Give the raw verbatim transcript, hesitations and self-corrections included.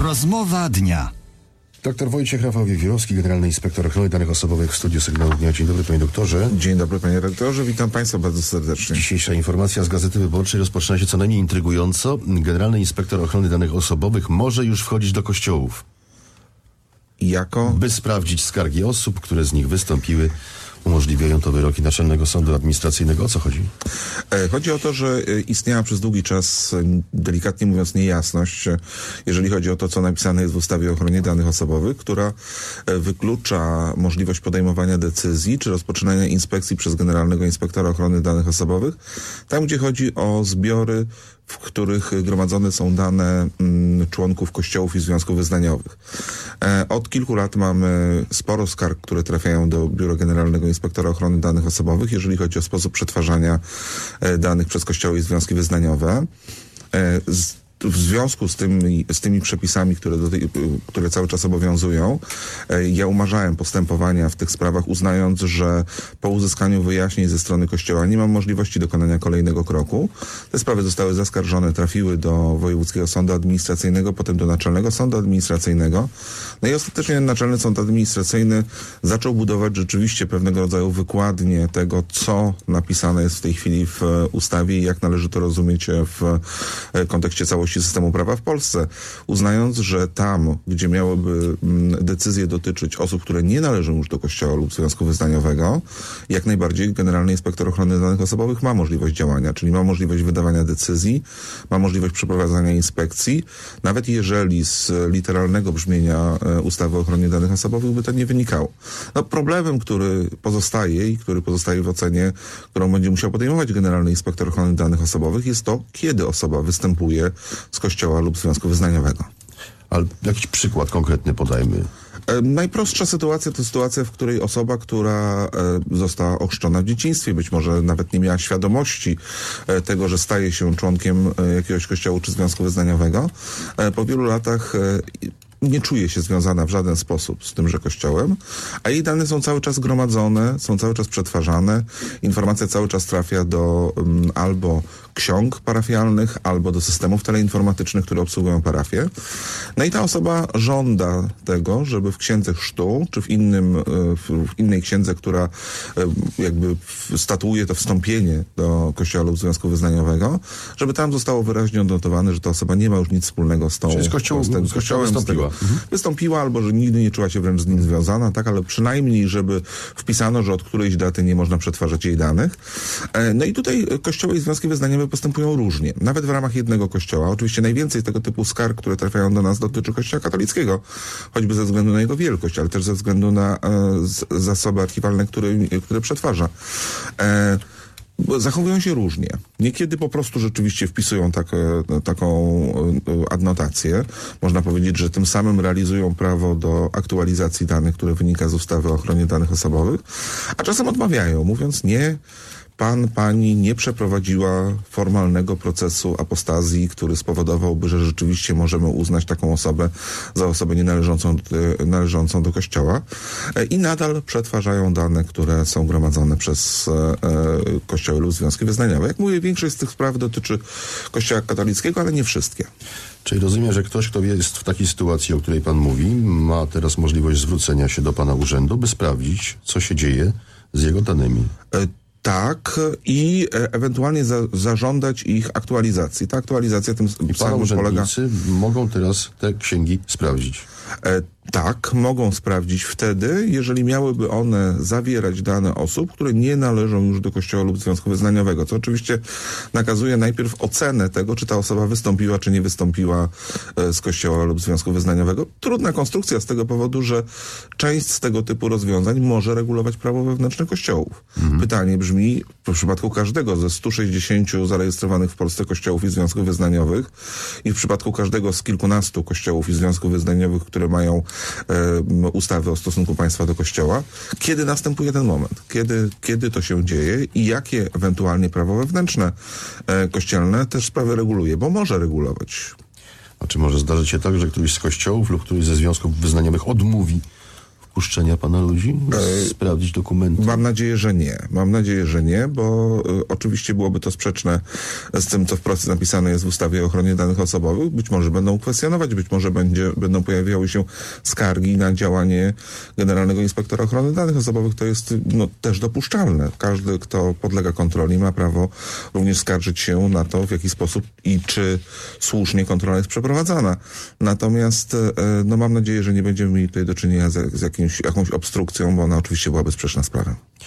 Rozmowa dnia. Doktor Wojciech Rafał Wiewiórowski, generalny inspektor ochrony danych osobowych w studiu Sygnału Dnia. Dzień dobry, panie doktorze. Dzień dobry, panie redaktorze. Witam państwa bardzo serdecznie. Dzisiejsza informacja z Gazety Wyborczej rozpoczyna się co najmniej intrygująco. Generalny inspektor ochrony danych osobowych może już wchodzić do kościołów. Jako? By sprawdzić skargi osób, które z nich wystąpiły. Umożliwiają to wyroki Naczelnego Sądu Administracyjnego. O co chodzi? Chodzi o to, że istniała przez długi czas, delikatnie mówiąc, niejasność, jeżeli chodzi o to, co napisane jest w ustawie o ochronie danych osobowych, która wyklucza możliwość podejmowania decyzji czy rozpoczynania inspekcji przez Generalnego Inspektora Ochrony Danych Osobowych, tam gdzie chodzi o zbiory, w których gromadzone są dane mm, członków kościołów i związków wyznaniowych. E, od kilku lat mamy sporo skarg, które trafiają do Biura Generalnego Inspektora Ochrony Danych Osobowych, jeżeli chodzi o sposób przetwarzania e, danych przez kościoły i związki wyznaniowe. E, z, W związku z tymi, z tymi przepisami, które, do tej, które cały czas obowiązują, ja umarzałem postępowania w tych sprawach, uznając, że po uzyskaniu wyjaśnień ze strony Kościoła nie mam możliwości dokonania kolejnego kroku. Te sprawy zostały zaskarżone, trafiły do Wojewódzkiego Sądu Administracyjnego, potem do Naczelnego Sądu Administracyjnego. No i ostatecznie Naczelny Sąd Administracyjny zaczął budować rzeczywiście pewnego rodzaju wykładnię tego, co napisane jest w tej chwili w ustawie i jak należy to rozumieć w kontekście całości systemu prawa w Polsce, uznając, że tam, gdzie miałyby decyzje dotyczyć osób, które nie należą już do Kościoła lub Związku Wyznaniowego, jak najbardziej Generalny Inspektor Ochrony Danych Osobowych ma możliwość działania, czyli ma możliwość wydawania decyzji, ma możliwość przeprowadzania inspekcji, nawet jeżeli z literalnego brzmienia ustawy o ochronie danych osobowych by to nie wynikało. No, problemem, który pozostaje i który pozostaje w ocenie, którą będzie musiał podejmować Generalny Inspektor Ochrony Danych Osobowych, jest to, kiedy osoba występuje z Kościoła lub Związku Wyznaniowego. Ale jakiś przykład konkretny podajmy. E, najprostsza sytuacja to sytuacja, w której osoba, która e, została ochrzczona w dzieciństwie, być może nawet nie miała świadomości e, tego, że staje się członkiem e, jakiegoś kościoła czy związku wyznaniowego, e, po wielu latach e, nie czuje się związana w żaden sposób z tymże kościołem, a jej dane są cały czas gromadzone, są cały czas przetwarzane. Informacja cały czas trafia do um, albo ksiąg parafialnych, albo do systemów teleinformatycznych, które obsługują parafie. No i ta osoba żąda tego, żeby w księdze chrztu, czy w innym, w innej księdze, która jakby statuuje to wstąpienie do kościoła lub związku wyznaniowego, żeby tam zostało wyraźnie odnotowane, że ta osoba nie ma już nic wspólnego z tą... Czyli z, kościoł, z, tym, z kościołem wystąpiła. Mhm. Wystąpiła, albo że nigdy nie czuła się wręcz z nim związana, tak, ale przynajmniej, żeby wpisano, że od którejś daty nie można przetwarzać jej danych. No i tutaj kościoły i związki wyznaniowe postępują różnie. Nawet w ramach jednego kościoła. Oczywiście najwięcej tego typu skarg, które trafiają do nas, dotyczy kościoła katolickiego, choćby ze względu na jego wielkość, ale też ze względu na e, zasoby archiwalne, które, które przetwarza. E, Zachowują się różnie. Niekiedy po prostu rzeczywiście wpisują tak, taką adnotację. Można powiedzieć, że tym samym realizują prawo do aktualizacji danych, które wynika z ustawy o ochronie danych osobowych, a czasem odmawiają, mówiąc nie, pan, pani nie przeprowadziła formalnego procesu apostazji, który spowodowałby, że rzeczywiście możemy uznać taką osobę za osobę nienależącą do, należącą do Kościoła i nadal przetwarzają dane, które są gromadzone przez e, Kościoły lub związki wyznaniowe. Jak mówię, większość z tych spraw dotyczy Kościoła katolickiego, ale nie wszystkie. Czyli rozumiem, że ktoś, kto jest w takiej sytuacji, o której pan mówi, ma teraz możliwość zwrócenia się do pana urzędu, by sprawdzić, co się dzieje z jego danymi. E, Tak, i e, ewentualnie za, zażądać ich aktualizacji. Ta aktualizacja tym I samym polega... mogą teraz te księgi sprawdzić. E, tak, mogą sprawdzić wtedy, jeżeli miałyby one zawierać dane osób, które nie należą już do Kościoła lub związku wyznaniowego, co oczywiście nakazuje najpierw ocenę tego, czy ta osoba wystąpiła, czy nie wystąpiła e, z Kościoła lub związku wyznaniowego. Trudna konstrukcja z tego powodu, że część z tego typu rozwiązań może regulować prawo wewnętrzne kościołów. Mhm. Pytanie brzmi, w przypadku każdego ze stu sześćdziesięciu zarejestrowanych w Polsce kościołów i związków wyznaniowych i w przypadku każdego z kilkunastu kościołów i związków wyznaniowych, które mają e, ustawy o stosunku państwa do Kościoła, kiedy następuje ten moment? Kiedy, kiedy to się dzieje i jakie ewentualnie prawo wewnętrzne e, kościelne też sprawy reguluje, bo może regulować. A czy może zdarzyć się tak, że któryś z kościołów lub któryś ze związków wyznaniowych odmówi wpuszczenia pana ludzi? Sprawdzić dokumenty? Mam nadzieję, że nie. Mam nadzieję, że nie, bo y, oczywiście byłoby to sprzeczne z tym, co wprost napisane jest w ustawie o ochronie danych osobowych. Być może będą kwestionować, być może będzie, będą pojawiały się skargi na działanie Generalnego Inspektora Ochrony Danych Osobowych. To jest no, też dopuszczalne. Każdy, kto podlega kontroli, ma prawo również skarżyć się na to, w jaki sposób i czy słusznie kontrola jest przeprowadzana. Natomiast y, no, mam nadzieję, że nie będziemy mieli tutaj do czynienia z, z jakimś, jakąś obstrukcją, bo ona oczywiście byłaby sprzeczna z prawem.